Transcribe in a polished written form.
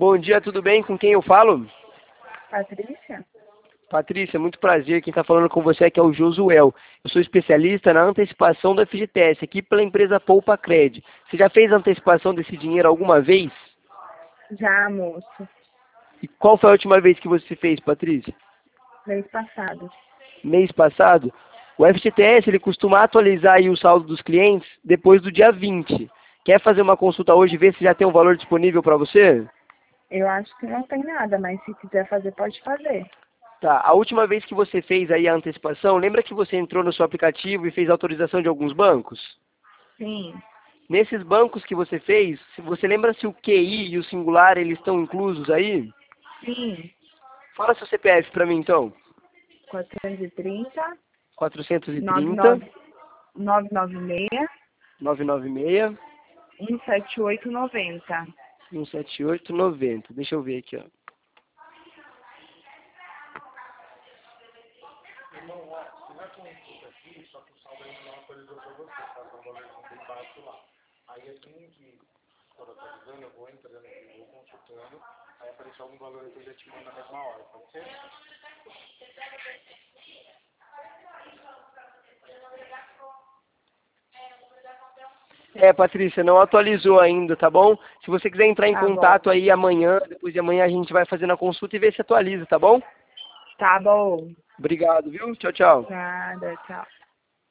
Bom dia, tudo bem? Com quem eu falo? Patrícia? Patrícia, muito prazer. Quem está falando com você aqui é o Josuel. Eu sou especialista na antecipação da FGTS, aqui pela empresa Poupa Cred. Você já fez a antecipação desse dinheiro alguma vez? Já, moço. E qual foi a última vez que você fez, Patrícia? Mês passado. Mês passado? O FGTS ele costuma atualizar aí o saldo dos clientes depois do dia 20. Quer fazer uma consulta hoje e ver se já tem um valor disponível para você? Eu acho que não tem nada, mas se quiser fazer, pode fazer. Tá, a última vez que você fez aí a antecipação, lembra que você entrou no seu aplicativo e fez autorização de alguns bancos? Sim, Nesses bancos que você fez, você lembra se o QI e o singular eles estão inclusos aí? sim. Fala seu CPF para mim então. 430 430 99 996 996 17890. 17890. Deixa eu ver aqui, ó. Patrícia, não atualizou ainda, tá bom? Se você quiser entrar em Tá bom. contato aí amanhã, depois de amanhã a gente vai fazendo a consulta e ver se atualiza, tá bom? Tá bom. Obrigado, viu? Tchau, tchau. Nada, tchau.